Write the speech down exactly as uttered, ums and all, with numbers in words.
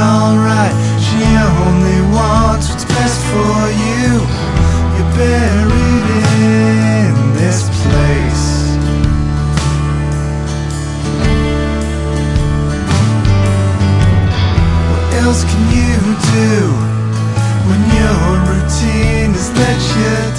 alright. She only wants what's best for you. You're buried in this place. What else can you do when your routine has let you